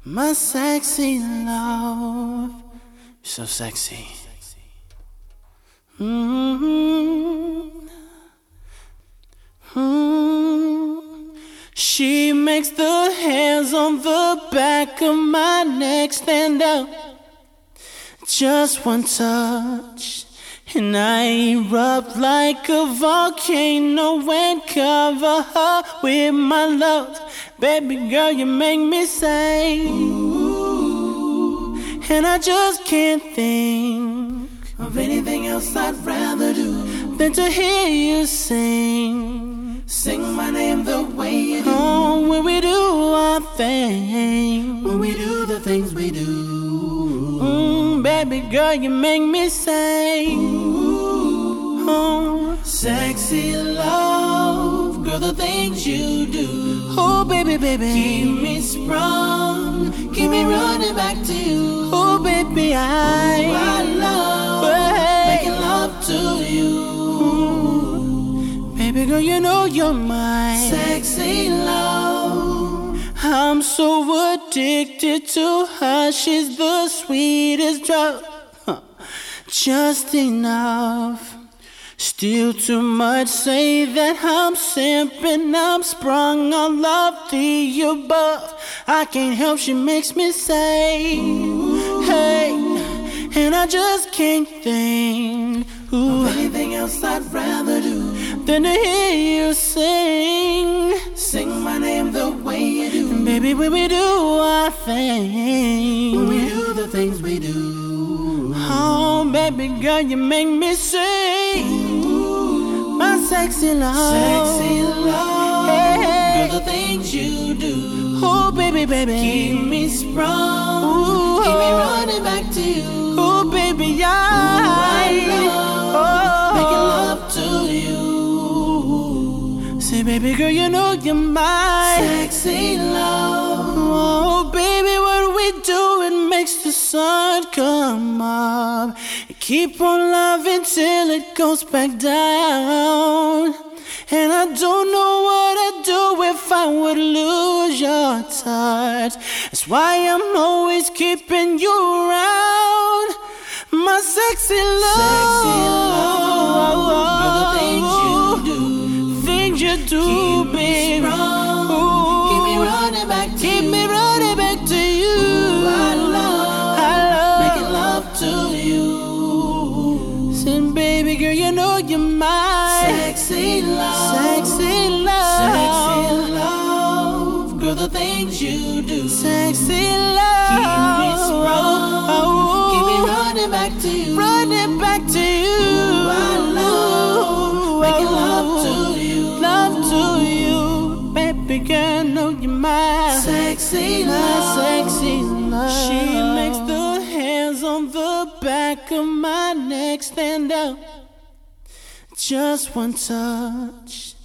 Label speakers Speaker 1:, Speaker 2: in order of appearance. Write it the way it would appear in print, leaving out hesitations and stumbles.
Speaker 1: My sexy love, so sexy. She makes the hairs on the back of my neck stand up. Just one touch, and I erupt like a volcano and cover her with my love. Baby girl, you make me say, ooh, and I just can't think of anything else I'd rather do than to hear you sing my name the way you do. Oh, when we do our thing, when we do the things we do. Baby girl, you make me say, ooh, oh, sexy love, girl, the things you do. Oh, baby, baby, keep me sprung, keep me running back to you. Oh, baby, I love making love to you. Baby girl, you know you're my sexy love. I'm so addicted to her, she's the sweetest drug. Just enough, still too much, say that I'm simping, I'm sprung on love the above. I can't help, she makes me say, ooh, hey, and I just can't think of anything else I'd rather do than to hear you sing my name the way you do. And baby, when we do our thing, when we do the things we do. Oh, baby girl, you make me sing, ooh, my sexy love, hey, girl, the things you do. Oh, baby, baby, keep me sprung, ooh, keep me running back to you. Oh, baby, I love making love to you. Say, baby girl, you know you're my sexy love. Oh, baby, what we do, it makes the sun come up. Keep on loving till it goes back down. And I don't know what I'd do if I would lose your touch. That's why I'm always keeping you around. My sexy love,
Speaker 2: girl, the things you do,
Speaker 1: keep
Speaker 2: me strong, keep me running back to you.
Speaker 1: You.
Speaker 2: Ooh, I love making love to you.
Speaker 1: Say, baby girl, you know you're my
Speaker 2: sexy love, girl, the things you do,
Speaker 1: sexy love,
Speaker 2: keep me sprung, keep me running back to you.
Speaker 1: Ooh,
Speaker 2: I love making love to you.
Speaker 1: Baby girl, know you're my
Speaker 2: sexy love.
Speaker 1: She makes the hairs on the back of my neck stand up. Just one touch,